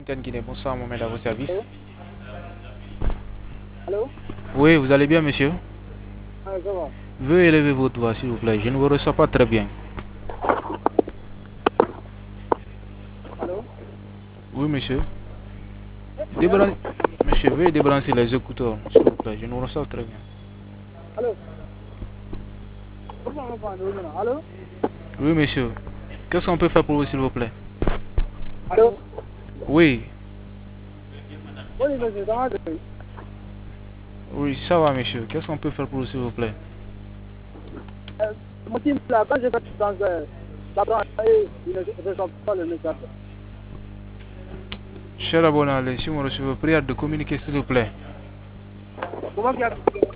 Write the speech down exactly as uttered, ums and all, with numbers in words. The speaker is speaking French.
Guinée, bonsoir Mohamed, à vos services. Allô? Oui, vous allez bien monsieur? Ah, ça va. Veuillez élever votre voix s'il vous plaît, je ne vous reçois pas très bien. Allô? Oui monsieur. Oui, allô? Débran... Monsieur, veuillez débrancher les écouteurs s'il vous plaît, je ne vous reçois très bien. Allô? Comment on va nous maintenant? Allô? Oui monsieur. Qu'est-ce qu'on peut faire pour vous s'il vous plaît? Allô? Oui. Oui, monsieur, ça va? Oui, ça va monsieur. Qu'est-ce qu'on peut faire pour vous s'il vous plaît? Euh, Mon team, là, quand j'ai fait le transfert, ça prend il ne reçoit pas le message. Cher abonné, si vous recevez, prière de communiquer s'il vous plaît. Comment il y a